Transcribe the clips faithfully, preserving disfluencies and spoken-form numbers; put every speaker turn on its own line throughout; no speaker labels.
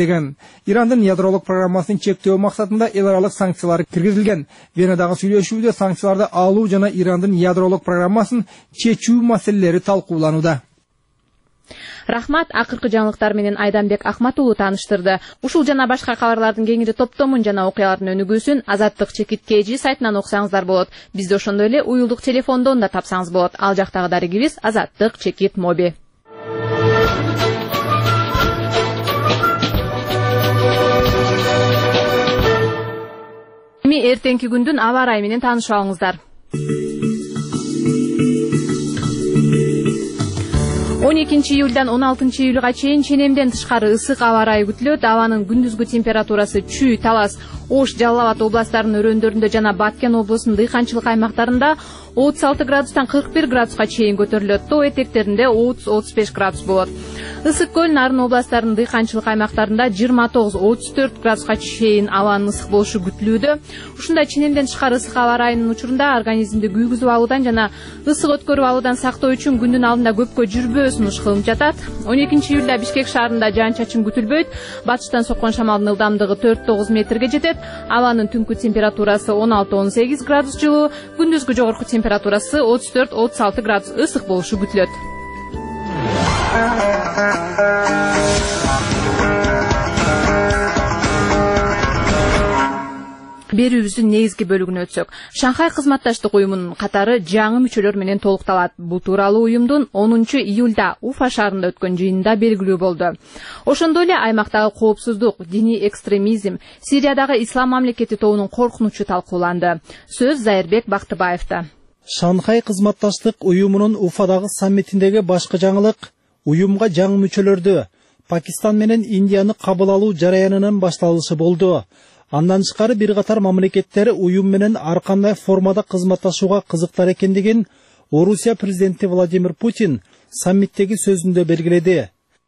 деген. Ирандын ядролук программасын чектөө максатында эл аралык санкциялар киргизилген. Венадагы сүйлөшүүдө санкцияларды алуу жана Ирандын ядролук программасын чечүү маселелери талкууланууда.
Рахмат, акыркы жаңылыктар менен Айданбек Ахматулу тааныштырды. Ушул жана башка кабарлардын кеңири топтомун жана окуялардын өнүгүүсүн Азаттык чекит kg сайтынан окусаңыздар болот. Бизди ошондой эле уюлдук телефондон да тапсаңыз болот. Ал жактагы дарегибиз Азаттык чекит моби. Эми эртеңки күндүн аба ырайы менен таанышып алыңыздар. он экинчи июлдан он алтынчы июлга чейин ченемден тышкары ысык аба ырайы күтүлөт. Абанын күндүзгү температурасы Чүй, Талас, Ош, Жалал Абад областарынын өрөөндөрүндө жана Баткен облусунун дыйканчылык аймактарында отуз алты градустан кырк бир градуска чейин көтөрүлөт. Тоо этектеринде отуз отуз беш градус болот. Ысык көл, Нарын областарынын дыйканчылык аймактарында жыйырма тогуз отуз төрт градуска чейин абанын ысык болушу күтүлүүдө. Ушундай ченемден тышкары ысык аба ырайынын учурунда организмди күйгүзүп алуудан жана ысык өткөрүп алуудан сактоо үчүн күндүн алдында көпкө жүрбөөсүн ышкылынып жатат. он экинчи июлда Бишкек шаарында жаан-чачын күтүлбөйт. Батыштан соккон шамалдын ылдамдыгы төрт тогуз метрге жетет. Абанын түнкү температурасы он алты он сегиз градус жылуу, күндүзгү жогорку температурасы отуз төрт отуз алты градус ысык болушу күтүлөт. Берүүбүздүн негизги бөлүгүнө өтсөк, Шанхай кызматташтык уюмунун катары жаңы мүчөлөр менен толукталат. Бул тууралуу уюмдун онунчу июлда Уфа шаарында өткөн жыйынында белгилүү болду. Ошондой эле аймактагы коопсуздук, диний экстремизм, Сириядагы ислам мамлекети тобунун коркунучу талкууланды. Сөз Зайырбек Бактыбаевда.
Шанхай кызматташтык уюмунун Уфадагы саммитиндеги башкы жаңылык уюмга жаңы мүчөлөрдү Пакистан менен Индияны кабыл алуу жараянынын башталышы болду. Андан тышкары бир катар мамлекеттер уюм менен ар кандай формада кызматташууга кызыктар экендигин Орусия президенти Владимир Путин саммиттеги сөзүндө белгиледи.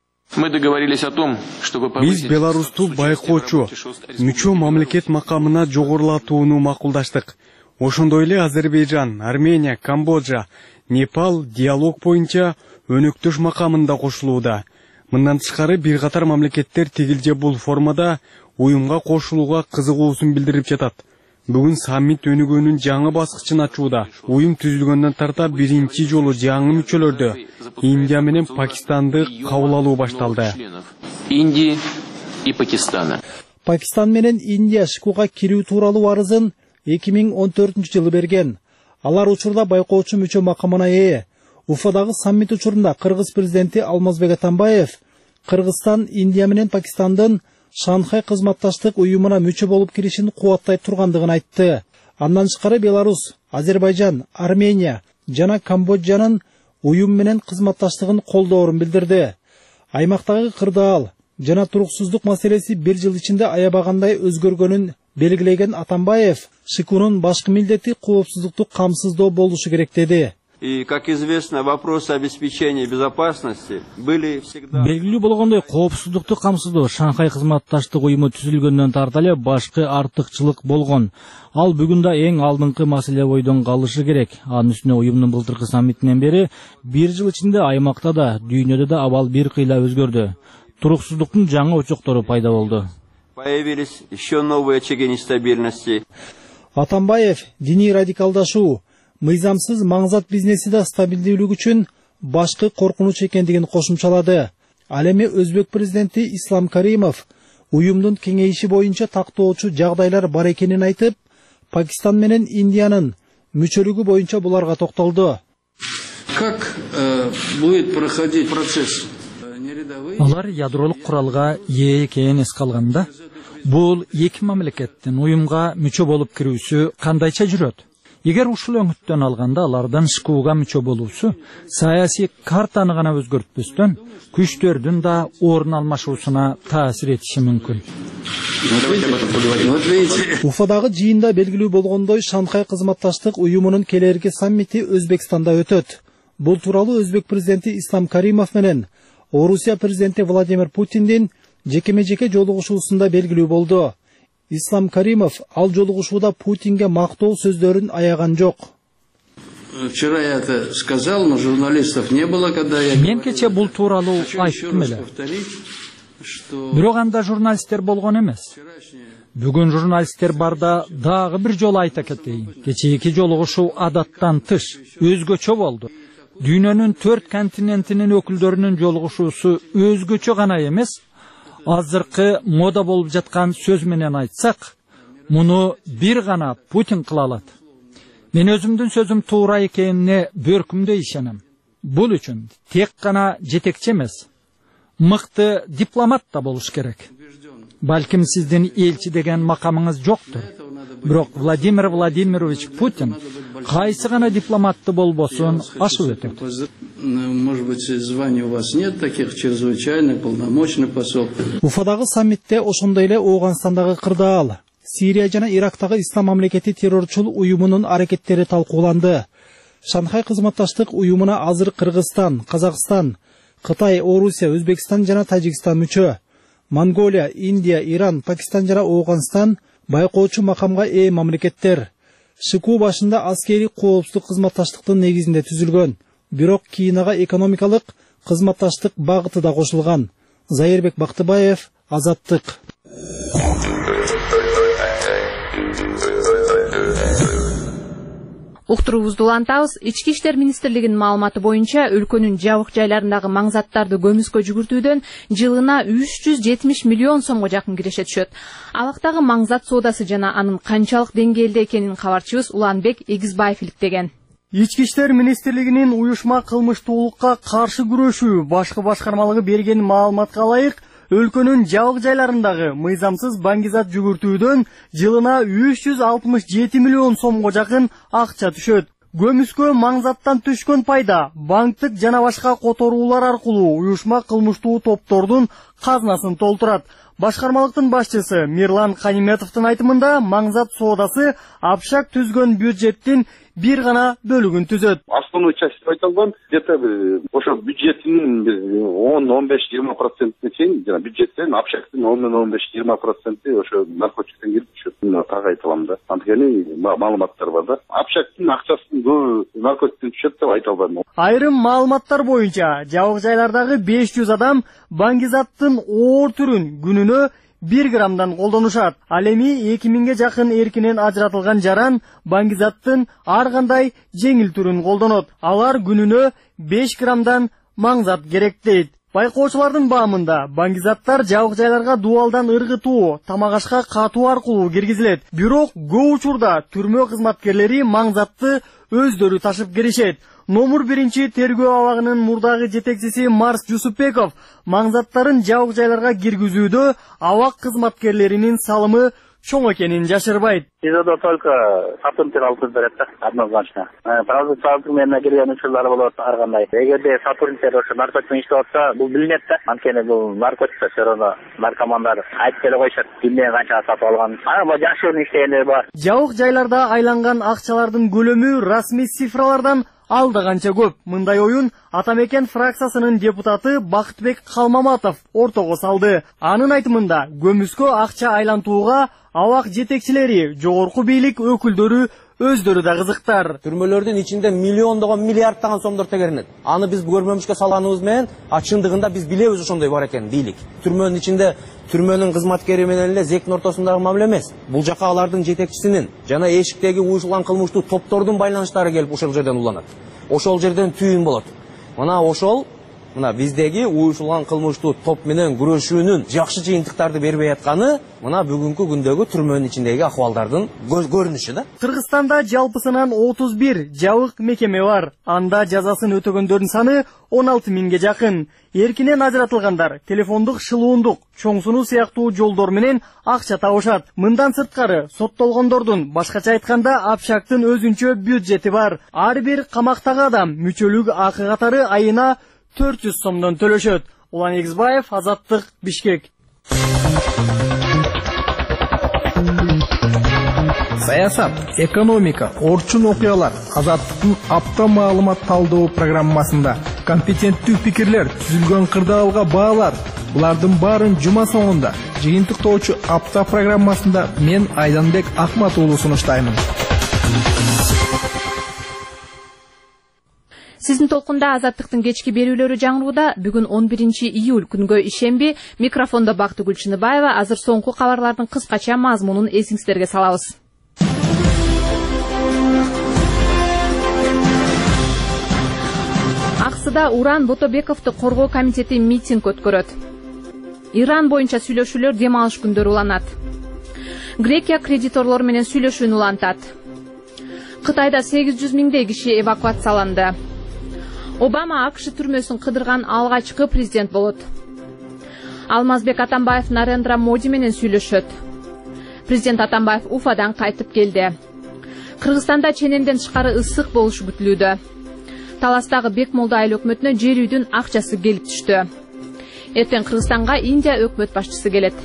Биз Беларусту байкоочу, мүчө мамлекет макамына жогорулатууну макулдаштык. Ошондой эле Азербайжан, Армения, Камбоджа, Непал диалог боюнча өнөктөш макамында кошулууда. Мындан тышкары бир катар мамлекеттер тигилже бул формада уюмга кошулууга кызыгуусун билдирип жатат. Бүгүн саммит өнүгүүнүн жаңы баскычын ачууда. Уюм түзүлгөндөн тарта биринчи жолу жаңы мүчөлөрдү Индия менен Пакистанды кабыл алуу башталды.
Индия и Пакистана.
Пакистан менен Индия Шикуга кирүү тууралуу арызын эки миң он төртүнчү жылы берген. Алар учурда байкоочу мүчө макамына ээ. Уфадагы саммит учурунда Кыргыз президенти Алмазбек Атамбаев Кыргызстан, Индия менен Пакистандын Шанхай кызматташтык уюмуна мүчө болуп киришин кубаттай тургандыгын айтты. Андан тышкары Беларус, Азербайжан, Армения жана Камбоджанын уюм менен кызматташтыгын колдоорун билдирди. Аймактагы кырдаал жана туруксуздук маселеси бир жыл ичинде аябагандай өзгөргөнүн белгилеген Атамбаев, Шикунун башкы милдети коопсуздукту камсыздоо болушу керек деди.
И, как известно, вопросы обеспечения безопасности были всегда...
Белгилүү болгондой, коопсуздукту камсыздоо Шанхай кызматташтык уюму түзүлгөндөн тарта эле башкы артыкчылык болгон. Ал бүгүн да эң алдыңкы маселе бойдон калышы керек. Анын үстүнө уюмдун былтыркы саммитинен бери бир жыл ичинде аймакта да, дүйнөдө да абал бир кыйла өзгөрдү. Туруксуздуктун жаңы очоктору пайда болду.
Появились еще новые очаги нестабильности.
Атамбаев диний радикалдашуу, мыйзамсыз маңзат бизнеси да стабилдүүлүк үчүн башкы коркунуч экендигин кошумчалады. Ал эми Өзбек президенти Ислам Каримов уюмдун кеңейиши боюнча тактоочу жагдайлар бар экенин айтып, Пакистан менен Индиянын мүчөлүгү боюнча буларга токтолду.
Как э, будет проходить процесс?
Алар ядролук куралга ээ экенин эске алганда, бул эки мамлекеттин уюмга мүчө болуп кирүүсү кандайча жүрөт? Эгер ушул өңүттөн алганда алардын Шикуга мүчө болуусу саясий картаны гана өзгөртпөстөн күчтөрдүн да орун алмашуусуна таасир этиши мүмкүн.
Уфадагы жыйында белгилүү болгондой, Шанхай кызматташтык уюмунун келерки саммити Өзбекстанда өтөт. Бул тууралуу Өзбек президенти Ислам Каримов менен Орусия президенти Владимир Путиндин жекеме-жеке жолугушуусунда белгилүү болду. Ислам Каримов ал жолугушууда Путинге мактоо сөздөрүн аяган жок.
Вчера я это сказал, но журналистов не было, когда я...
Мен кече бул тууралуу айттым эле. Бирок анда журналисттер болгон эмес. Бүгүн журналисттер барда дагы бир жолу айта кетейин. Кечээки жолугушуу адаттан тыш, өзгөчө болду. Дүйнөнүн төрт континентинин өкүлдөрүнүн жолугушуусу өзгөчө гана эмес, азыркы мода болуп жаткан сөз менен айтсак, муну бир гана Путин кыла алат. Мен өзүмдүн сөзүм туура экенине бөркүмдөй ишенем. Бул үчүн тек гана жетекчи эмес, мыкты дипломат да болуш керек. Балким сиздин элчи деген макамыңыз жоктур. Бирок Владимир Владимирович Путин кайсы гана дипломатты болбосун ашып өтөт.
Может быть, званий у вас нет таких, чрезвычайный, полномочный посол.
Уфадагы саммитте ошондой эле Ооганстандагы кырдаал, Сирия жана Ирактагы Ислам мамлекети террорчул уюмунун аракеттери талкууланды. Шанхай кызматташтык уюмуна азыр Кыргызстан, Казакстан, Кытай, Орусия, Өзбекстан жана Тажикстан мүчө. Монголия, Индия, Иран, Пакистан жана Ооганстан байкоочу макамга ээ мамлекеттер. Шыгуу башында аскери коопсуздук кызматташтыктын негизинде түзүлгөн. Бирок кийинага экономикалык кызматташтык багыты да кошулган. Зайырбек Бактыбаев, Азаттык.
Уктуруубузду улантабыз. Ички иштер министрлигинин маалыматы боюнча өлкөнүн жабык жайларындагы маңзаттарды көмүскө жүгүртүүдөн жылына үч жүз жетимиш миллион сомго жакын киреше түшөт. Абактагы маңзат соодасы жана анын канчалык деңгээлде экенин кабарчыбыз Уланбек Эгизбаев иликтеген.
Ички иштер министрлигинин уюшма кылмыштуулукка каршы күрөшүү башкы башкармалыгы берген маалыматка ылайык, өлкөнүн жабык жайларындагы мыйзамсыз баңгизат жүгүртүүдөн жылына үч жүз алтымыш жети миллион сомго жакын акча түшөт. Көмүскө маңзаттан түшкөн пайда банктык жана башка которуулар аркылуу уюшма кылмыштуу топтордун казынасын толтурат. Башкармалыктын башчысы Мирлан Каниметовдун айтымында маңзат соодасы апшак түзгөн бюджеттин бир гана бөлүгүн түзөт.
Основной часть айтылган, где-то ошо бюджеттин он он беш жыйырма процентине чейин жана бюджеттен апшактын он он беш жыйырма проценти ошо наркотиктен келип түшөт. Так айтылам да. Анткени маалыматтар бар да. Апшактын акчасын көбү наркотиктен түшөт деп айтылган.
Айрым маалыматтар боюнча жабык жайлардагы беш жүз адам баңгизаттын оор түрүн күнүнө бир граммдан колдонушат. Ал эми эки миңге жакын эркинен ажыратылган жаран баңгизаттын ар кандай жеңил түрүн колдонот. Алар күнүнө беш граммдан маңзат керек дейт. Байкоочулардын баамында баңгизаттар жабык жайларга дуалдан ыргытуу, тамак ашка катуу аркылуу киргизилет. Бирок көп учурда түрмө кызматкерлери маңзатты өздөрү ташып киришет. Номер биринчи тергөө абагынын мурдагы жетекчиси Марс Жусупбеков маңзаттарын жабык жайларга киргизүүдө абак кызматкерлеринин салымы чоң экенин жашырбайт.
СИЗОдо только сотрудниктер алып берет да, однозначно. Продукциялык менен кирген учурлар болот ар кандай. Эгерде сотрудниктер ошо наркотик иштеп атса, бул билинет да. Анткени бул наркотик все равно наркомандар айтып келе коюшат. Кимден канча сатып алган. Ана жакшы иштегендер бар.
Жабык жайларда айланган акчалардын көлөмү расмий цифралардан алда канча көп. Мындай оюн Атамекен фракциясынын депутаты Бактыбек Калмаматов ортого салды. Анын айтымында көмүскө акча айлантууга абак жетекчилери, жогорку бийлик өкүлдөрү өздөрү да кызыктар.
Түрмөлөрдүн ичинде миллиондогон, миллиардтаган сомдор тегеренет. Аны биз көрмөмүшкө салганыбыз менен чындыгында биз билебиз ошондой бар экен бийлик. Түрмөнүн ичинде түрмөнүн кызматкери менен эле зектин ортосундагы мамиле эмес. Бул жака алардын жетекчисинин жана эшиктеги уюшулган кылмыштуу топтордун байланыштары келип ошол жерден уланат. Ошол жерден түйүн болот. Мына ошол Мына биздеги уюшулган кылмыштуу топ менен күрөшүүнүн жакшы жыйынтыктарды бербей атканы мына бүгүнкү күндөгү түрмөнүн ичиндеги акыбалдардын көрүнүшү да.
Кыргызстанда жалпысынан отуз бир жабык мекеме бар. Анда жазасын өтөгөндөрдүн саны он алты миңге жакын. Эркинен ажыратылгандар телефондук шылуундук, чоң сунуу сыяктуу жолдор менен акча табышат. Мындан сырткары соттолгондордун башкача айтканда апшактын өзүнчө бюджети бар. Ар бир камактагы адам мүчөлүк акы катары айына төрт жүз сомдон төлөшөт. Улан Эгизбаев, Азаттык, Бишкек.
Саясат, экономика, орчун окуялар Азаттыктын апта маалымат талдоо программасында компетенттүү пикирлер, түзүлгөн кырдаалга баалар. Булардын баарын жума соңунда жыйынтыктоочу апта программасында мен Айданбек Акмат уулу сунуштаймын.
Сиздин толкунда Азаттыктын кечки берүүлөрү жаңырууда. Бүгүн он биринчи июль күнгө ишемби. Микрофондо Бактыгүл Чыныбаева. Азыр соңку кабарлардын кыскача мазмунун эсиңиздерге салабыз. Аксыда Уран Ботобековду коргоо комитети митинг өткөрөт. Иран боюнча сүйлөшүүлөр дем алыш күндөрү уланат. Грекия кредиторлор менен сүйлөшүүнү улантат. Кытайда сегиз жүз миңдей киши эвакуацияланды. Обама АКШ түрмөсүн кыдырган алгачкы президент болот. Алмазбек Атамбаев Нарендра Моди менен сүйлөшөт. Президент Атамбаев Уфадан кайтып келди. Кыргызстанда ченемден тышкары ысык болушу күтүлүүдө. Таластагы Бекмолда айыл өкмөтүнө жер үйдүн акчасы келип түштү. Эртең Кыргызстанга Индия өкмөт башчысы келет.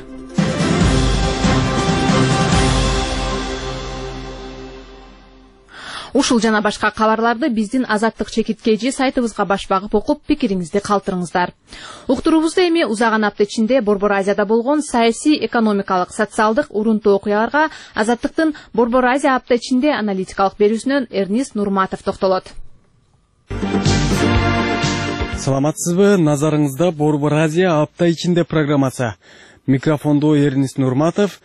Ушул жана башка кабарларды биздин Азаттык чекиткейжи сайтыбызга баш багып окуп, пикириңизди калтырыңыздар. Уктуруубузда эми узаган апта ичинде Борбор Азияда болгон саясий, экономикалык, социалдык урунтуу окуяларга Азаттыктын Борбор Азия апта ичинде аналитикалык берүүсүнөн Эрнист Нурматов токтолот.
Саламатсызбы, назарыңызда Борбор Азия апта ичинде программасы. Микрофондо Эрнист Нурматов.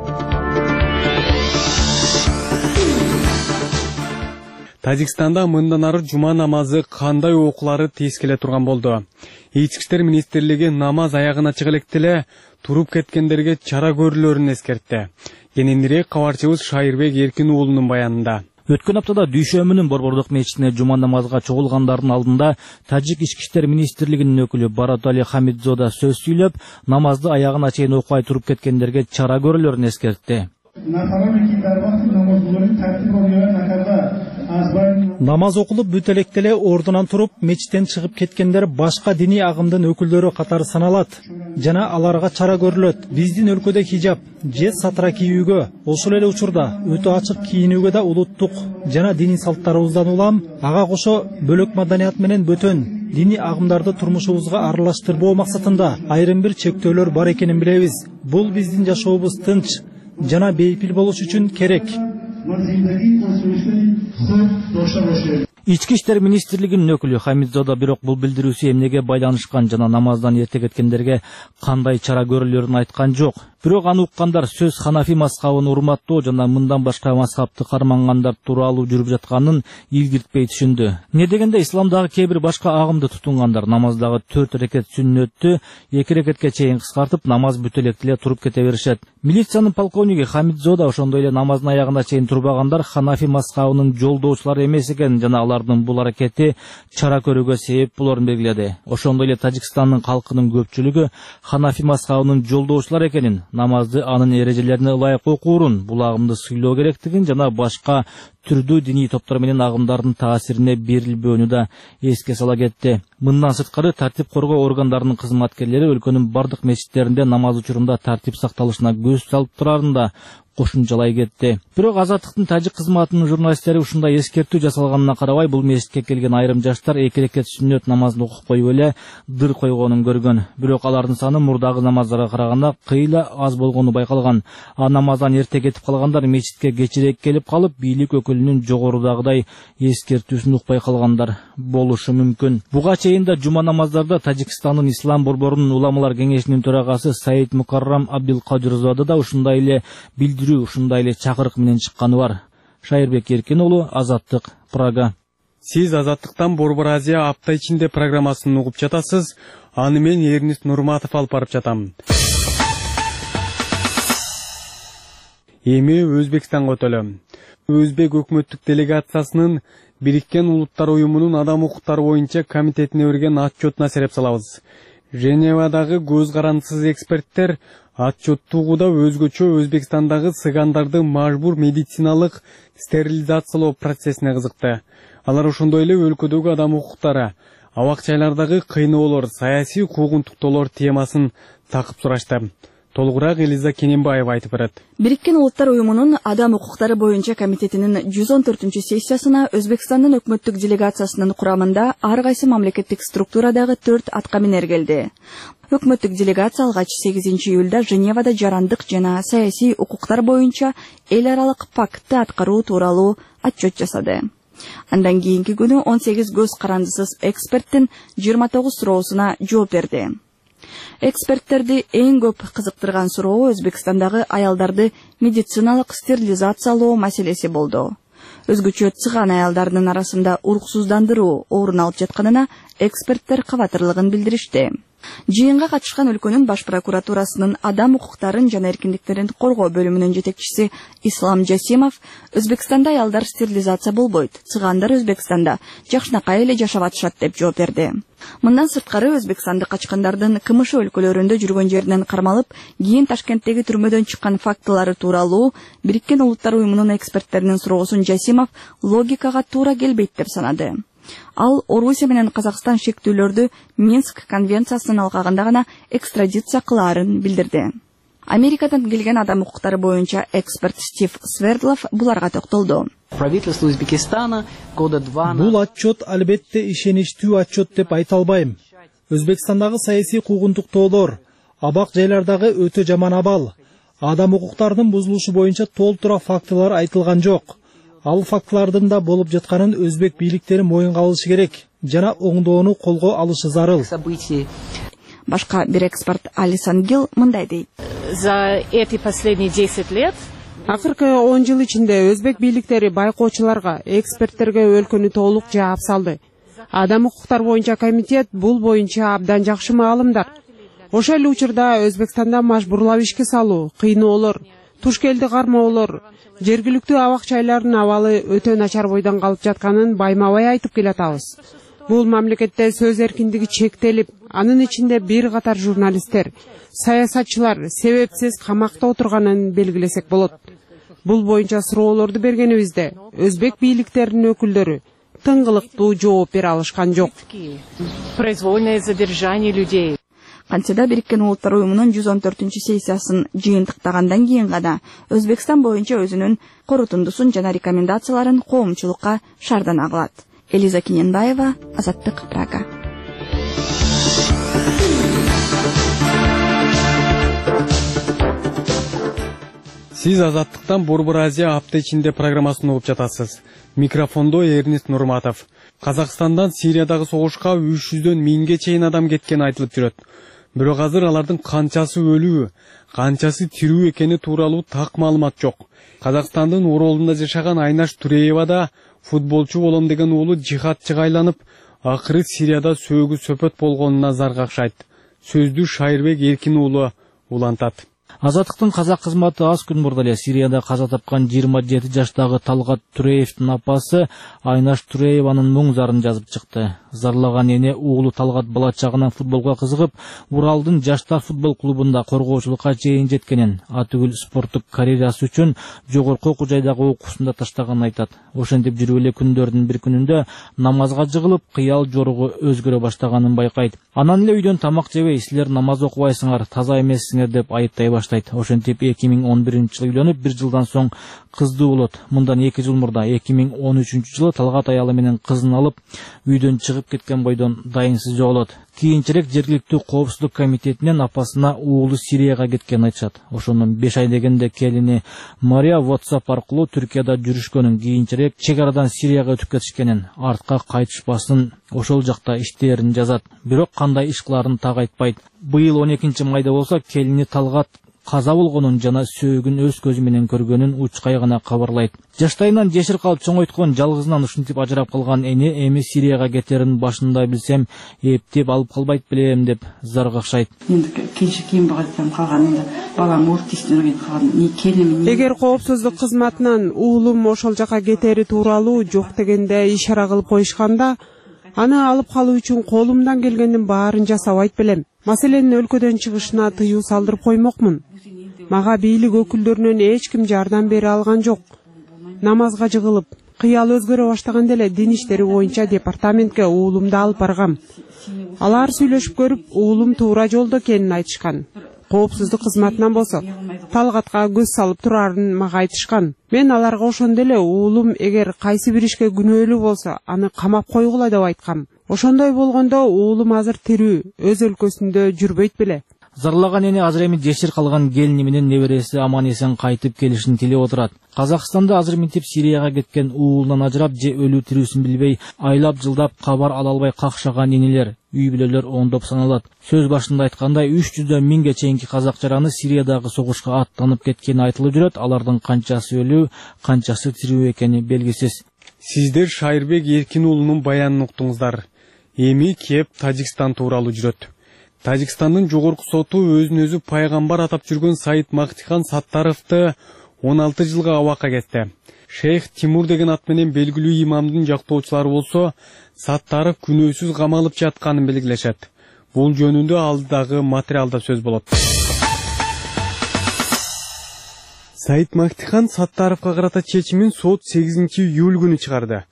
Тажикстанда мындан ары жума намазы кандай окулары тез келе турган болду. Ички иштер министрлиги намаз аягына чыга элек туруп кеткендерге чара көрүүлөрүн эскертти. Кененирээк кабарчыбыз Шайырбек Эркин уулунун баянында.
Өткөн аптада Дүйшөмүнүн борбордук мечитине жума намазга чогулгандардын алдында Тажик ички иштер министрлигинин өкүлү Баратали Хамидзода сөз сүйлөп, намазды аягына чейин окубай туруп кеткендерге чара көрүүлөрүн эскертти.
Намаз окулуп бүт элек деле ордунан туруп, мечиттен чыгып кеткендер башка диний агымдын өкүлдөрү катары саналат жана аларга чара көрүлөт. Биздин өлкөдө хижаб же сатра кийүүгө, ошол эле учурда өтө ачык кийинүүгө да улуттук жана диний салттарыбыздан улам, ага кошо бөлөк маданият менен бөтөн диний агымдарды турмушубузга аралаштырбоо максатында айрым бир чектөөлөр бар экенин билебиз. Бул биздин жашообуз тынч жана бейпил болуш үчүн керек.
Ички иштер министрлигинин өкүлү Хамидзода бирок бул билдирүүсү эмнеге байланышкан жана намаздан эрте кеткендерге кандай чара көрүлөрүн айткан жок. Бирок аны уккандар сөз Ханафи мазхабын урматтоо жана мындан башка мазхабты кармангандар тууралуу жүрүп жатканын илгиртпей түшүндү. Не дегенде исламдагы кээ бир башка агымды тутунгандар намаздагы төрт рекет сүннөттү эки рекетке чейин кыскартып, намаз бүт элек деле туруп кете беришет. Милициянын полковниги Хамидзода ошондой эле намаздын аягына чейин турбагандар Ханафи мазхабынын жолдоочулары эмес экен жана алардын бул аракети чара көрүүгө себеп болорун белгиледи. Ошондой эле Тажикстандын калкынын көпчүлүгү Ханафи мазхабынын жолдоочулары экенин, намазды анын эрежелерине ылайык окуурун, бул агымды сыйлоо керектигин жана башка түрдүү диний топтор менен агымдардын таасирине берилбөөнү да эске сала кетти. Мындан сырткары тартип коргоо органдарынын кызматкерлери өлкөнүн бардык мечиттеринде намаз учурунда тартип сакталышына көз салып турарын да кошумчалай кетти. Бирок Азаттыктын тажик кызматынын журналисттери ушундай эскертүү жасалганына карабай, бул мечитке келген айрым жаштар эки рекет сүннөт намазын окуп коюп эле дыр койгонун көргөн. Бирок алардын саны мурдагы намаздарга караганда кыйла аз болгону байкалган. А намаздан эрте кетип калгандар мечитке кечирээк келип калып, бийлик өкүлүнүн жогорудагыдай эскертүүсүн укпай калгандар болушу мүмкүн. Буга чейин да жума намаздарда Тажикстандын ислам борборунун уламалар кеңешинин төрагасы Саид Мукаррам Абдилкадырзода да ушундай эле билдирүү, ушундай эле чакырык менен чыкканы бар. Шайырбек Эркин уулу, Азаттык, Прага.
Сиз Азаттыктан Борбор Азия апта ичинде программасын угуп жатасыз. Аны мен Эрнист Нурматов алып барып жатам. Эми Өзбекстанга өтөлөм. Өзбек өкмөттүк делегациясынын Бириккен Улуттар уюмунун адам укуктары боюнча комитетине берген отчетуна сереп салабыз. Женевадагы көз карандысыз эксперттер отчеттугуда өзгөчө Өзбекстандагы сыгандарды мажбур медициналык стерилизациялоо процессине кызыкты. Алар ошондой эле өлкөдөгү адам укуктары, абак-жайлардагы кыйноолор, саясий куугунтуктоолор темасын такып сурашты. Толугураак Элиза Кененбаева айтып берет.
Бириккен Улуттар уюмунун адам укуктары боюнча комитетинин жүз он төртүнчү сессиясына Өзбекстандын өкмөттүк делегациясынын курамында ар кайсы мамлекеттик структурадагы төрт аткаминер келди. Өкмөттүк делегация алгач сегизинчи июлда Женевада жарандык жана саясий укуктар боюнча эл аралык пактты аткаруу тууралуу отчет жасады. Андан кийинки күнү он сегиз көз карандысыз эксперттин жыйырма тогуз суроосуна жооп берди. Эксперттерди эң көп кызыктырган суроо Өзбекстандагы аялдарды медициналык стерилизациялоо маселеси болду. Өзгөчө цыган аялдарынын арасында уруксуздандыруу орун алып жатканына эксперттер кабатырлыгын билдиришти. Жыйынга катышкан өлкөнүн баш прокуратурасынын адам укуктарын жана эркиндиктерин коргоо бөлүмүнүн жетекчиси Ислам Жасимов Өзбекстанда аялдар стерилизация болбойт, цыгандар Өзбекстанда жакшынакай эле жашап атышат деп жооп берди. Мындан сырткары Өзбекстандык качкандардын КМШ өлкөлөрүндө жүргөн жеринен кармалып, кийин Ташкенттеги түрмөдөн чыккан фактылары тууралуу Бириккен Улуттар уюмунун эксперттеринин суроосун Жасимов логикага туура келбейт деп санады. Ал Орусия менен Казакстан шектүүлөрдү Минск конвенциясынын алкагында гана экстрадиция кылаарын билдирди. Америкадан келген адам укуктары боюнча эксперт Стив Свердлов буларга токтолду.
Правительство Өзбекистана года два
Бул отчет албетте ишеничтүү отчет деп айта албайм. Өзбекстандагы саясий куугунтуктоолор, абак жайлардагы өтө жаман абал, адам укуктарынын бузулушу боюнча толтура фактылар айтылган жок. Ал фактылардын да болуп жатканын өзбек бийликтери моюнга алышы керек жана оңдоону колго алышы зарыл.
Башка бир эксперт Алисан Гил мындай дейт.
За эти последние десять лет
акыркы он жыл ичинде өзбек бийликтери байкоочуларга, эксперттерге өлкөнү толук жаап салды. Адам укуктар боюнча комитет бул боюнча абдан жакшы маалымдар. Ошол эле учурда Өзбекстанда мажбурлап ишке салуу, кыйноолор, туш келди кармоолор, жергиликтүү абак жайлардын абалы өтө начар бойдон калып жатканын байма-бай айтып келатабыз. Бул мамлекетте сөз эркиндиги чектелип, анын ичинде бир катар журналисттер, саясатчылар себепсиз камакта отурганын белгилесек болот. Бул боюнча суроолорду бергенибизде өзбек бийликтеринин өкүлдөрү тыңгылыктуу жооп бере алышкан жок.
Произвольное задержание людей.
Кантсе Бириккен Улуттар уюмунун жүз он төртүнчү сессиясын жыйынтыктагандан кийин гана Өзбекстан боюнча өзүнүн корутундусун жана рекомендацияларын коомчулукка шаардана кылат. Элиза Киненбаева, Азаттык, Прага.
Сиз Азаттыктан Борбор Азия апта ичинде программасын угуп жатасыз. Микрофондо Эрнест Нурматов. Казакстандан Сириядагы согушка үч жүздөн миңге чейин адам кеткени айтылып жүрөт. Бирок азыр алардын канчасы өлүү, канчасы тирүү экени тууралуу так маалымат жок. Казакстандын Оролунда жашаган Айнаш Туреева да футболчу болом деген уулу жихадчыга айланып, акыры Сирияда сөөгү сөпөт болгонуна зар какшайт. Сөздү Шайырбек Эркин уулу улантат.
Азаттыктын казак кызматы аз күн мурда эле Сирияда каза тапкан жыйырма жети жаштагы Талгат Туреевдин апасы Айнаш Турееванын муң зарын жазып чыкты. Зарлаган эне уулу Талгат бала чагынан футболго кызыгып, Уралдын жаштар футбол клубунда коргоочулукка чейин жеткенин, атүгүл спорттук карьерасы үчүн жогорку окуу жайдагы окуусунда таштаганын айтат. Ошентип жүрүп эле күндөрдүн бир күнүндө намазга жыгылып, кыял жоругу өзгөрө баштаганын байкайт. Анан эле үйдөн тамак жебей, силер намаз окубайсыңар, таза эмессиңер деп айыптай баштайт. Ошентип эки миң он биринчи жылы үйлөнүп, бир жылдан соң кыздуу болот. Мындан эки жыл мурда эки миң он үчүнчү жылы Талгат аялы менен кызын алып, үйдөн чыгып кеткен бойдон дайынсыз жоголот. Кийинчерээк жергиликтүү коопсуздук комитетинен апасына уулу Сирияга кеткенин айтышат. Ошондон беш ай дегенде келини Мария WhatsApp аркылуу Түркияда жүрүшкөнүн, кийинчерээк чек арадан Сирияга өтүп кетишкенин, артка кайтышпасын, ошол жакта иштээрин жазат. Бирок кандай иш кылаарын так айтпайт. Быйыл он экинчи майда болсо келини Талгат каза болгонун жана сөөгүн өз көзү менен көргөнүн учкай гана кабарлайт. Жаштайынан жешир калып чоңойткон, жалгызынан ушинтип ажырап калган эне эми Сирияга кетерин башында билсем, эптеп алып калбайт белем деп зар какшайт.
Эгер коопсуздук кызматынан уулум ошол жака кетери тууралуу жок дегенде ишара кылып коюшканда, аны алып калуу үчүн колумдан келгендин баарын жасабайт белем. Маселенин өлкөдөн чыгышына тыюу салдырып коймокмун. Мага бийлик өкүлдөрүнөн эч ким жардам бере алган жок. Намазга жыгылып, кыял өзгөрө баштаганда эле дин иштери боюнча департаментке уулумду алып баргам. Алар сүйлөшүп көрүп, уулум туура жолдо экенин айтышкан. Коопсуздук кызматынан болсо, Талгатка көз салып турарын мага айтышкан. Мен аларга ошондо эле уулум эгер кайсы бир ишке күнөөлүү болсо, аны камап койгула деп айткам. Ошондой болгондо уулум азыр тирүү, өз өлкөсүндө жүрбөйт беле.
Зарлаган эне азыр эми жесир калган келини менен небереси аман эсен кайтып келишин тилеп отурат. Казакстанда азыр минтип Сирияга кеткен уулунан ажырап же өлүү тирүүсүн билбей айлап жылдап кабар ала албай какшаган энелер, үй бүлөлөр оңдоп саналат. Сөз башында айткандай үч жүздөн миңге чейинки казак жараны Сириядагы согушка аттанып кеткени айтылып жүрөт. Алардын канчасы өлүү, канчасы тирүү экени белгисиз.
Сиздер Шайырбек Эркин уулунун баянын уктуңуздар. Эми кеп Тажикстан тууралуу жүрөт. Тажикстандын жогорку соту өзүн өзү пайгамбар атап жүргөн Саид Мактихан Саттаровду он алты жылга абакка кетти. Шейх Тимур деген ат менен белгилүү имамдын жактоочулары болсо, Саттаров күнөөсүз камалып жатканын белгилешет. Бул жөнүндө алдыдагы материалда сөз болот. Саид Мактихан Саттаровго карата чечимин сот сегизинчи июль күнү чыгарды.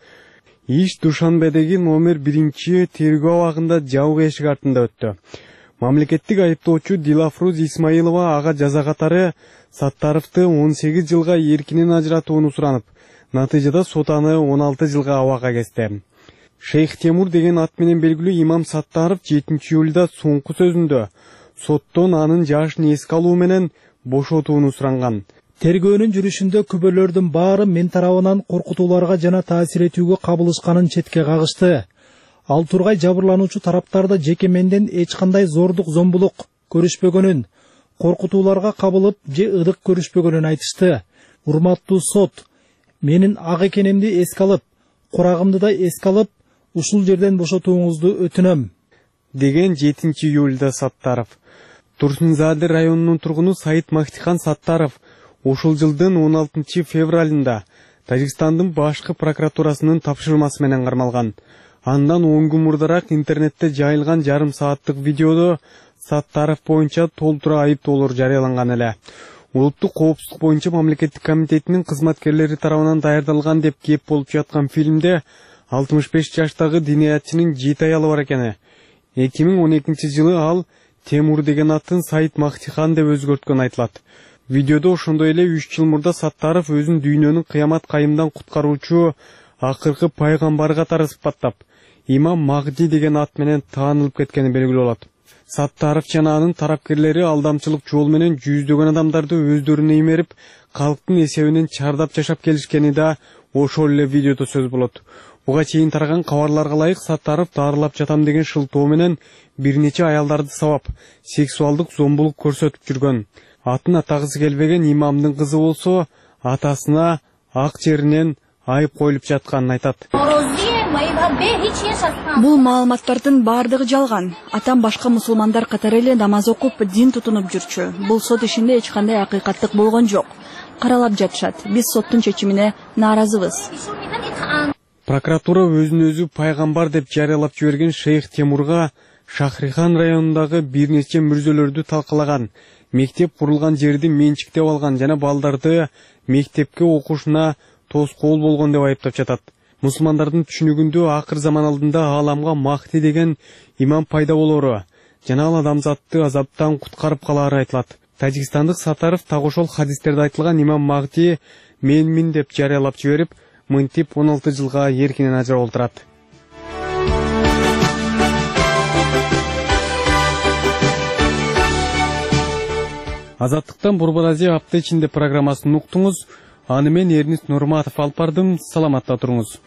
Иш Душанбедеги номер биринчи тергөө абагында жабык эшик артында өттү. Мамлекеттик айыптоочу Дилафруз Исмаилова ага жаза катары Саттаровду он сегиз жылга эркинен ажыратууну суранып, натыйжада сот аны он алты жылга абакка кести. Шейх Тимур деген ат менен белгилүү имам Саттаров жетинчи июлда соңку сөзүндө соттон анын жашын эске алуу менен бошотууну суранган.
Тергөөнүн жүрүшүндө күбөлөрдүн баары мен тарабынан коркутууларга жана таасир этүүгө кабылышканын четке кагышты. Ал тургай жабырлануучу тараптарды жеке менден эч кандай зордук зомбулук көрүшпөгөнүн, коркутууларга кабылып же ыдык көрүшпөгөнүн айтышты. Урматтуу сот, менин ак экенимди эске алып, курагымды да эске алып, ушул жерден бошотууңузду өтүнөм,
деген жетинчи июлда Саттаров. Турсунзаде районунун тургуну Саид Мактихан Саттаров ушул жылдын он алтынчы февралында Тажикстандын башкы прокуратурасынын тапшырмасы менен кармалган. Андан он күн мурдараак интернетте жайылган жарым сааттык видеодо Саттаров боюнча толтура айыптоолор жарыяланган эле. Улуттук коопсуздук боюнча мамлекеттик комитетинин кызматкерлери тарабынан даярдалган деп кеп болуп жаткан фильмде алтымыш беш жаштагы диниятчынын жети аялы бар экени. эки миң он экинчи жылы ал Темур деген атын Саид Мактихан деп өзгөрткөн айтылат. Видеодо ошондой эле үч жыл мурда Саттаров өзүн дүйнөнүн кыямат кайымдан куткаруучу акыркы пайгамбар катары сыпаттап, имам Магди деген ат менен таанылып кеткени белгилүү болот. Саттаров жана анын тарапкерлери алдамчылык жол менен жүздөгөн адамдарды өздөрүнө имерип, калктын эсебинен чардап жашап келишкени да ошол эле видеодо сөз болот. Буга чейин тараган кабарларга ылайык Саттаров дарылап жатам деген шылтоо менен бир нече аялдарды сабап, сексуалдык зомбулук көрсөтүп жүргөн. Атын атагысы келбеген имамдын кызы болсо, атасына ак жеринен айып коюлуп жатканын айтат.
Бул маалыматтардын баардыгы жалган. Атам башка мусулмандар катары эле намаз окуп, дин тутунуп жүрчү. Бул сот ишинде эч кандай акыйкаттык болгон жок. Каралап жатышат. Биз соттун чечимине нааразыбыз.
Прокуратура өзүн өзү пайгамбар деп жарыялап жиберген Шейх Темурга Шахрихан районундагы бир нече мүрзөлөрдү талкалаган, мектеп курулган жерди менчиктеп алган жана балдарды мектепке окушуна тоскоол болгон деп айыптап жатат. Мусулмандардын түшүнүгүндө акыр заман алдында ааламга Махди деген имам пайда болору жана ал адамзатты азаптан куткарып калаары айтылат. Тажикстандык Саттаров так ошол хадистерде айтылган имам Махди менмин деп жарыялап жиберип, мынтип он алты жылга эркинен ажырап олтурат. Азаттыктан Борбор Азия апта ичинде программасын уктуңуз. Аны мен Эрнис Нурматов алып бардым. Саламатта туруңуз.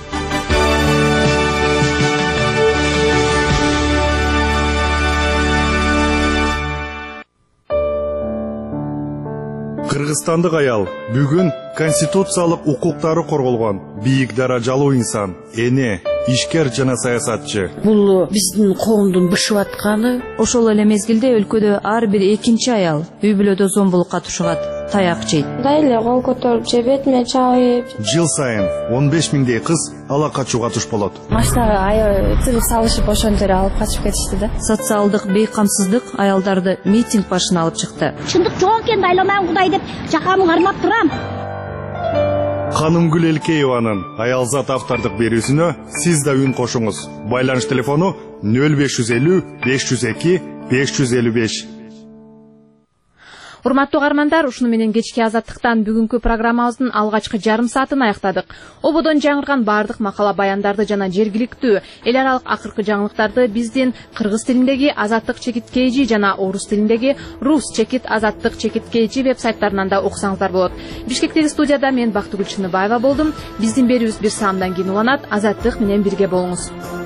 Кыргызстандык аял бүгүн конституциялык укуктары корголгон бийик даражалуу инсан, эне, ишкер жана саясатчы.
Бул биздин коомдун бышып атканы.
Ошол эле мезгилде өлкөдө ар бир экинчи аял үй бүлөдө зомбулукка тушулат, таяк жейт.
Дайле кол көтөрүп же бетиме чабып.
Жыл сайын он беш миңдей кыз ала качууга туш болот.
Машинага аял тыгып салышып ошентип алып качып кетишти да.
Социалдык бейкамсыздык аялдарды митинг башына алып чыкты.
Чындык жок экен, айламан Кудай деп жакамы кармап турам.
Ханымгүл Элкееванын аялзат автордук берүүсүнө сиз да үн кошуңуз. Байланыш телефону нөл беш жүз элүү беш жүз эки беш жүз элүү беш.
Урматтуу каармандар, ушуну менен кечки Азаттыктан бүгүнкү программабыздын алгачкы жарым саатын аяктадык. Ободон жаңырган бардык макала баяндарды жана жергиликтүү эл аралык акыркы жаңылыктарды биздин кыргыз тилиндеги Азаттык чекит kg жана орус тилиндеги Рус чекит Азаттык чекит kg веб сайттарынан да окусаңыздар болот. Бишкектеги студияда мен Бактыгүл Чыныбаева болдум. Биздин берүүбүз бир саамдан кийин уланат. Азаттык менен бирге болуңуз.